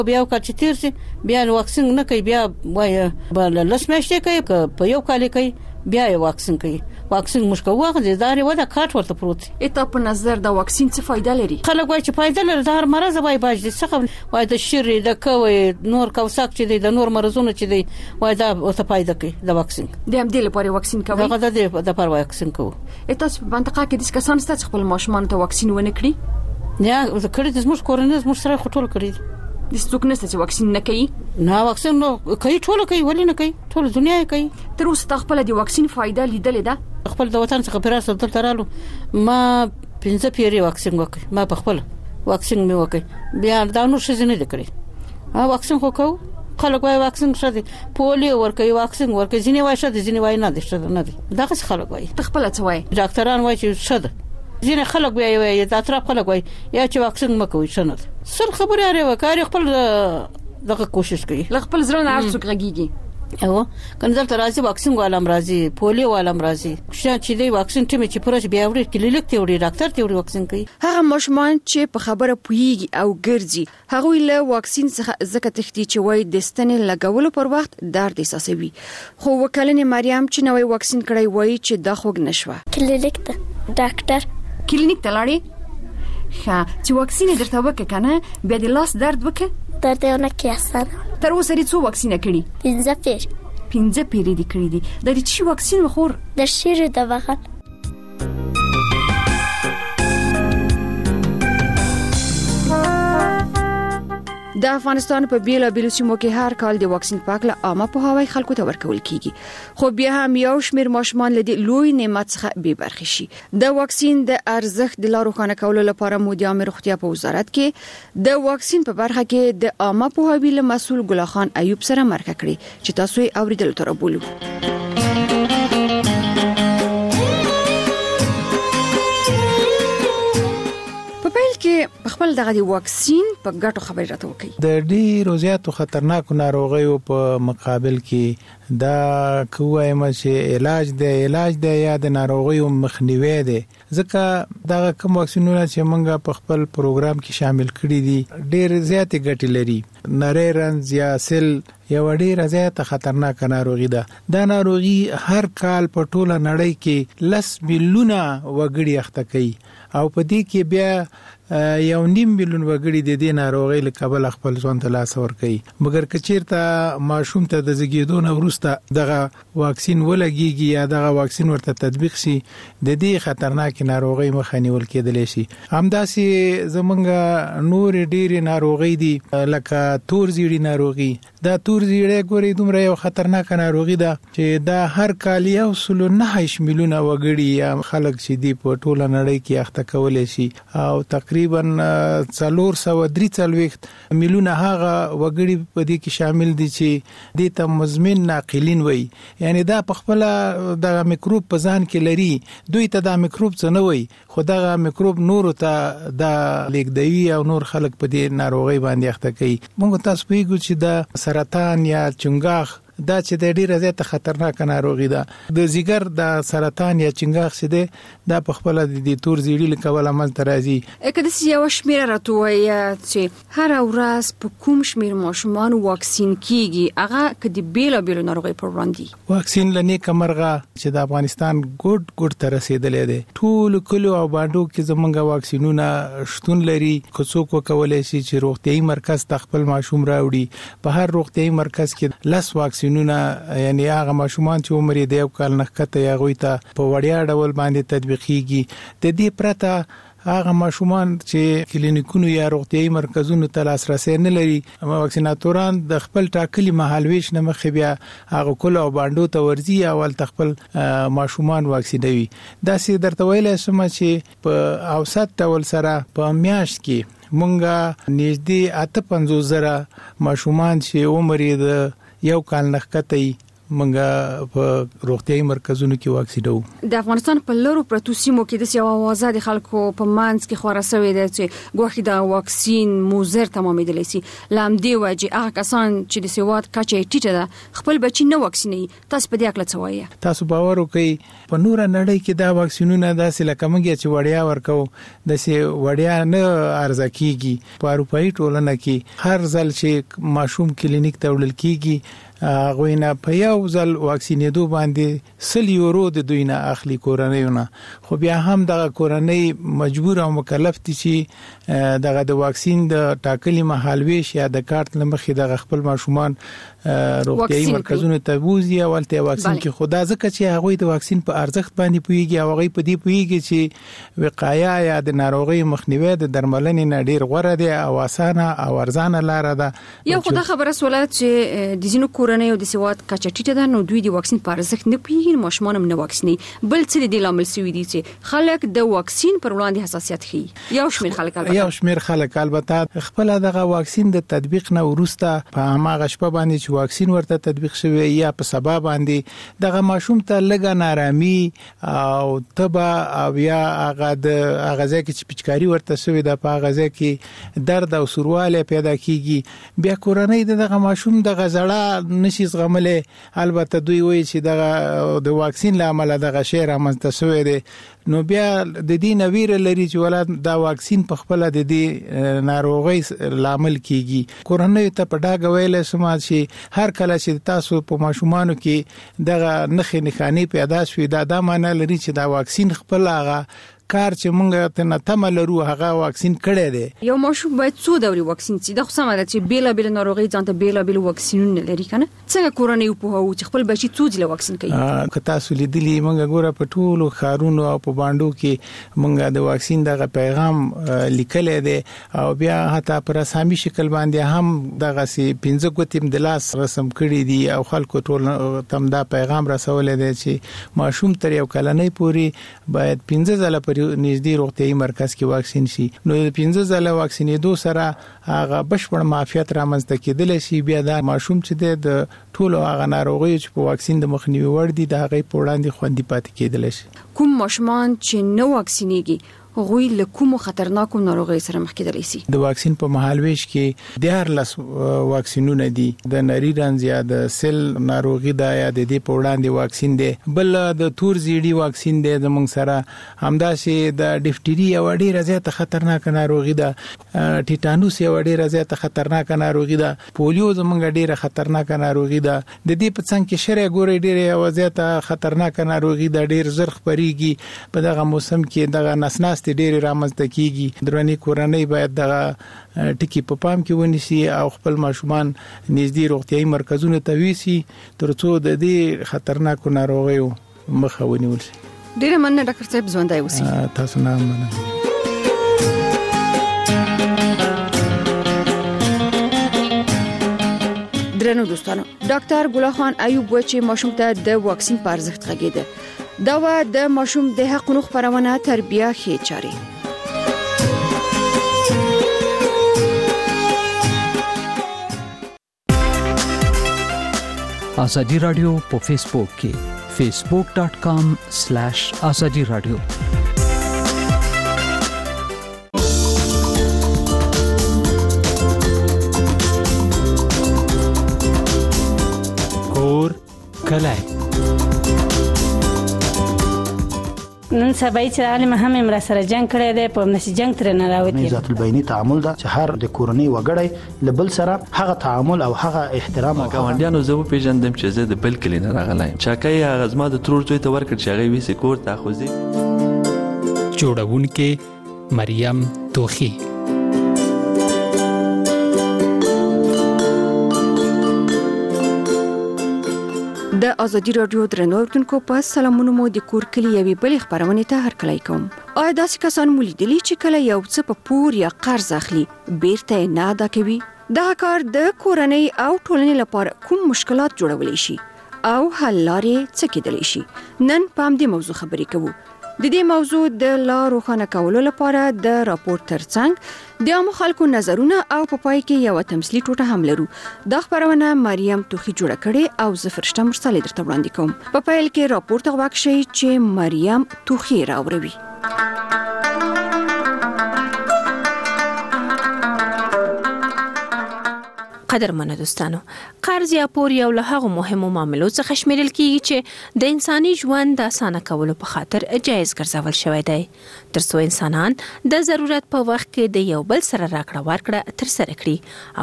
بیا چې تیر شي بیا واکسین نه کوي بیا وای بل لسمشته کوي په یو کال کوي بیا یې واکسین کوي واکسین مشکو واخد ادارې ودا کارت ورته پروت اته په نظر د واکسین څه فائدہ لري خلک وای چې فائدہ لري د هر مرز وای باج دي څه وای د شری د کوي نور کوساک چې د نور مرزونه چې دی وای دا څه فائدہ کوي د واکسین د هم د لپاره واکسین کوي هغه د لپاره واکسین کوي اته په منطقه کې د کسان ست خپل ماشومان ته واکسین ونه کړی یا د کړي د زموږ کورنۍ زموږ سره خټول کړی د څوک نشته چې واکسین نه کوي نه واکسین نو کوي ټول کوي ولې نه کوي ټول دنیا کوي تر اوسه خپل د واکسین فائدہ لیدلې ده خپل د وطن څخه پراسه دلته رالو ما 15 پیری واکسین وکړ ما په خپل واکسین مې وکړ بیا دا نو څه نه دکړي واکسین خو کو خلک وای واکسین شته پولیو ورکوي واکسین ورکوي ځینې وای شته ځینې وای نه دي شته نه دي دا څه خلک وای خپل څه وای ډاکټران وای چې شته ځینې خلک وای دا اطراف خلک وای یا چې واکسین مکوي شنه سل خبره اړه وکړي خپل دغه کوشش کوي خپل ځرن ارڅوک غږیږي او کنځل تر راځي واکسین غوالم راځي پولیو غوالم راځي چې دی واکسین ټیم چې پرش بیا وړي کلینیک ته وړي ډاکټر ته وړي واکسین کوي هغه ماشومان چې په خبره پويږي او ګرځي هغه له واکسین څخه زکه تختی چې وای د ستنې لګولو پر وخت درد احساسوي خو وکلنې مریم چې نوې واکسین کړی وای چې دا خوګ نشوه کلینیک ته ډاکټر کلینیک ته لاړې چې واکسین درته وکړه کنه بیا د لاس درد وکړه درد نه کیسه تر اوسه لري څو واکسینه کړي 15 پیری دي کړی دي د دې چې واکسین مخور د شیر د وغل د افغانستان په بیل سیمو کې هر کال د واکسین پاک له عامه په هواي خلکو ته ورکول کیږي خو بیا هم یو شمیر ماشومان له لوی نعمت څخه بې برخې شي د واکسین د ارزښت د لارو خانه کولو لپاره مودي عامه روغتیا په وزارت کې د واکسین په برخه کې د عامه په هواي له مسول ګل خان ایوب سره مرکه کړې چې تاسو یې اوریدل تر بولو کې خپل دغه واکسین په ګټو خبرې راته وکړي د ډیرو زیاتو خطرناکو ناروغیو په مقابل کې دا کومه چې علاج دی یا د ناروغیو مخنیوي دی ځکه دا کوم واکسینونه چې موږ په خپل پروګرام کې شامل کړی دي ډیر زیاتې ګټې لري نری رنځ یا سل یو ډیره زیاته خطرناک ناروغي ده دا ناروغي هر کال په ټوله نړۍ کې 10 میلیونه وګړي اخته کوي او په دې کې بیا 1.5 میلیون وګړي د دې ناروغي له کبل خپل ځان ته لاس ور کوي مګر کچیرته ماشوم ته د زیږیدو نه وروسته دغه واکسین ولګيږي یا دغه واکسین ورته تطبیق شي د دې خطرناک ناروغي مخه نیول کېدل شي همداسې زمونږ نور ډېری ناروغي دي لکه تور زیړی ناروغي دا تور زیړی ګوري دومره یو خطرناک ناروغي ده چې دا هر کال 1.9 میلیون وګړي یا خلک چې دی په ټوله نړۍ کې اخته کولای شي او تقریبا 443 میلیونه هغه وګړي په دې کې شامل دي چې د ته مزمن ناقلین وي یعنی دا په خپل د میکروب په ځان کې لري دوی ته دا میکروب څه نه وي خو دا میکروب نور ته د لیکدوی او نور خلک په دې ناروغي باندې اخته کوي موږ تاسو پیګو چې د سرطان یا چنګاخ دا چې د ډیره زیاته خطرناک ناروغي ده د زیګر د سرطان یا چنګاخ څه ده دا په خپل د تور زیړی لکول عمل ترازی اکه د یو شمیر راټوي چې هر ورځ په کوم شمیر ماشومان واکسین کیږي هغه کدي بیل ناروغي پر وړاندې واکسین لنی کمرغه چې د افغانستان ګډ تر رسیدلې ده ټول کلو او باندې کې زمونږ واکسینونه شتون لري کوڅوک کولای شي چې روغتيایي مرکز تخپل ماشوم راوړي په هر روغتيایي مرکز کې لس واکسینونه یعنی هغه ماشومان چې عمر یې د یو کال نه کته یا غوي ته په وړیا ډول باندې تطبیقيږي د دې پرته هغه ماشومان چې کلینیکونو یا روغتيایي مرکزونو ته لاسرسي نه لري واکسیناتوران د خپل ټاکلي مهالويش نه مخې بیا هغه کول او باندې ته ورزي اول تخپل ماشومان واکسینوي دا سي درته ویل شم چې په اوسط ډول سره په میاشت کې مونږه نږدې 58,000 ماشومان چې عمر یې د یو کال نه کته منګه په روغتيایي مرکزونو کې واکسینو. د افغانستان په لورو پروتو سیمو کې د سیوا وازه د خلکو په مانس کې خوراسوي د چې ګوخي د واکسین موزر تمامېدلی سي لام دی وجه هغه کسان چې د سیوات کچې ټیټه ده خپل بچی نه واکسیني. تاسو په دې اړه څه وایي؟ تاسو باور وکړئ په نور نړۍ کې دا واکسینونه داسې لکه موږ چې وړیا ورکو د سي وړیا نه ارزه کیږي. په اروپאי ټولنه کې هر ځل چې ماشوم کلینیک ته وړل کیږي غوینه په یو ځل واکسینېدو باندې 100 یورو د دوی نه اخلي کورنیونه. خو بیا هم د کورنۍ مجبور او مکلف دي چې دغه د واکسین د ټاکلي مهالويش یا د کارت لمخې د خپل ماشومان روغتيایي مرکزونو ته بوزي او ولته واکسین کې خدا ځکه چې هغه د واکسین په ارزښت باندې پويږي او هغه په دې پويږي چې وقایه یا د ناروغي مخنیوي د درملنې نه ډیر غوره دي او اسانه او ارزانه لار ده. یو خدای خبره سوالات چې د زینو کورنۍ او د سیوات کچټیټه ده نو دوی د واکسین په ارزښت نه پوهیږي ماشومان هم نه واکسیني. بل څه د لامل سوي دي چې خلک د واکسین پر وړاندې حساسیت ښيي. یو شمیر خلک البته خپل دغه واکسین د تطبیق نه ورسته په هغه شپه باندې واکسین ورته تطبیق شوی یا په سبب باندې دغه ماشوم ته لګا نارامي او تبا او یا هغه د غذا کې چې پچکاری ورته شوی د په غذا کې درد او سرواله پیدا کیږي. بیا کورنۍ دغه ماشوم د غزړه نشي زغمله. البته دوی وایي چې دغه د واکسین لامل دغه شی رامنځته شوی دی. نو بیا د دې نویر لري چې ولادت دا واکسین په خپل د دې ناروغي لامل کیږي. کورنۍ ته په ډاګه ویل سم چې هر کله چې تاسو په ماشومانو کې دغه نخې نخانی پیدا شوي دا معنی لري چې دا واکسین خپل هغه کار چې مونږ ته نه تم لرو هغه واکسین کړی دی. یو ماشوم باید څو ډول واکسین سي د خو سم ده چې بیل ناروغي ځانته بیل واکسینونه لري کنه. څنګه کورنۍ په هو چې خپل بچی څو ځله واکسین کوي؟ که تاسو لیدلی مونږ ګوره په ټولو خارونو او په باندو کې مونږ د واکسین دغه پیغام لیکل دی او بیا حتی پر رسمي شکل باندې هم دغه سي 15 ګوتیم د لاس رسم کړی دی او خلکو ټول تم دا پیغام رسول دی چې ماشوم تر یو کلنۍ پوري باید 15 ځله پر نږدې روغتيایي مرکز کې واکسین شي. نو د 15 ځله واکسینېدو سره هغه بشپړ معافیت رامنځته کېدل شي. بیا دا ماشوم چې د ټولو هغه ناروغیو چې په واکسین د مخنیوي وړ دي د هغه په وړاندې خوندي پاتې کېدل شي. کوم ماشومان چې نو واکسینېږي غوي له کوم خطرناکو ناروغي سره مخ کېدلی شي؟ د واکسین په مهالويش کې 14 واکسینونه دي. د نری رنځ یا د سل ناروغي دا یا د دې په وړاندې واکسین دی. بل د تور زیړی واکسین دی زموږ سره همداسې د ډیفټریا او ډیره زیاته خطرناک ناروغي ده. ټیټانوس یو ډیره زیاته خطرناک ناروغي ده. پولیو زموږ ډیره خطرناک ناروغي ده. د دې په څنګ کې شری ګوري ډیره زیاته خطرناک ناروغي ده. ډیر زر خبريږي په دغه موسم کې دغه نسناس ډېر رامنځته کیږي. درونی کورنۍ باید دغه ټکی په پام کې ونیسي او خپل ماشومان نږدې روغتيایي مرکزونو ته ویسي ترڅو د دې خطرناکو ناروغیو مخه ونیول شي. ډېر مننه ډاکټر صاحب ژوندۍ اوسئ. تاسو نه مننه. درنو دوستانو ډاکټر ګل خان ایوب چې ماشوم ته د واکسین په ارزښت غږیده. دا و د ماشوم د حقوقو خبرونه تربیه خې چاري. آزادی رادیو په فیسبوک کې facebook.com/azadi radio کور کلای نن سبا چې عالم هم امر سره جنگ کړی دی په نس جنگ تر نه راوتی. ذات البینی تعامل دا چې هر د کورنۍ وګړی لبل سره هغه تعامل او هغه احترام او ګاونډیانو زه پیژندم چې زه د بل کلی نه راغلایم. چاکای هغه زما د ترور ځای ته ورکړ چې هغه ویسي کور ته خوځي. جوړونکې مریم توخی. د ازادي رادیو درنو اوریدونکو په سلامونو مو د کور کلی یوې بل خبرونه ته هرکلی کوم. آیا داسې کسان مو لیدلی چې کله یو څه په پور یا قرض اخلي بیرته نه ادا کوي؟ دا کار د کورنۍ او ټولنې لپاره کوم مشکلات جوړولی شي او حل لارې څه کېدلی شي؟ نن په همدې موضوع خبرې کوو. د دې موضوع د لا روښانه کولو لپاره د راپور ترڅنګ د عامو خلکو نظرونه او په پای کې یو تمثيلي ټوټه هم لرو. دا خبرونه مریم توخي جوړه کړې او زه فرشته مرسل درته وړاندې کوم. په پیل کې راپور ته واکشي چې مریم توخي راوړي. قدرمنو دوستانو، قرض یا پور یو له هغو مهمو معاملو څخه شمیرل کیږي چې د انساني ژوند د اسانه کولو په خاطر جایز ګرځول شوی دی، ترڅو انسانان د ضرورت په وخت کې د یو بل سره راکړه ورکړه ترسره کړي